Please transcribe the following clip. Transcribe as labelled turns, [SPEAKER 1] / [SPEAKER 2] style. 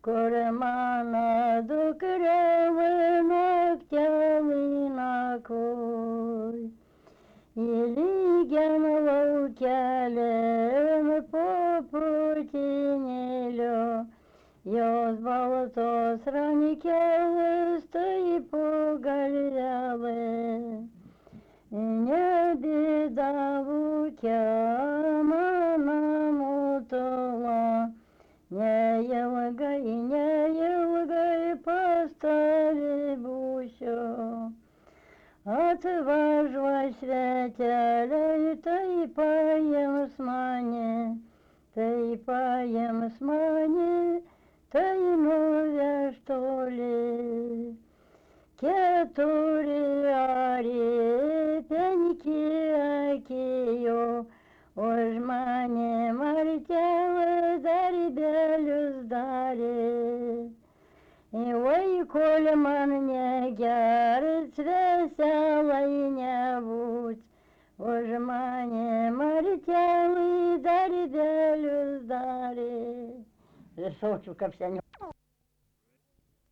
[SPEAKER 1] Курмана дукревина ктявина кой. Елиген лаукелен по путинелю. Йоз болото сраникелы стои погалявы. Не беда вукя мана мутула. Не елгай, постави бусю. Отваживай святеля, ты поем с мани, ты поем с мани, ты новя что ли. Кетури ари, пеньки акио, ож мане мартелы, дари белюс дари. И ой, коль ман не герц, веселой не будь, ож мане мартелы, дари белюс дари. Лесочка вся не...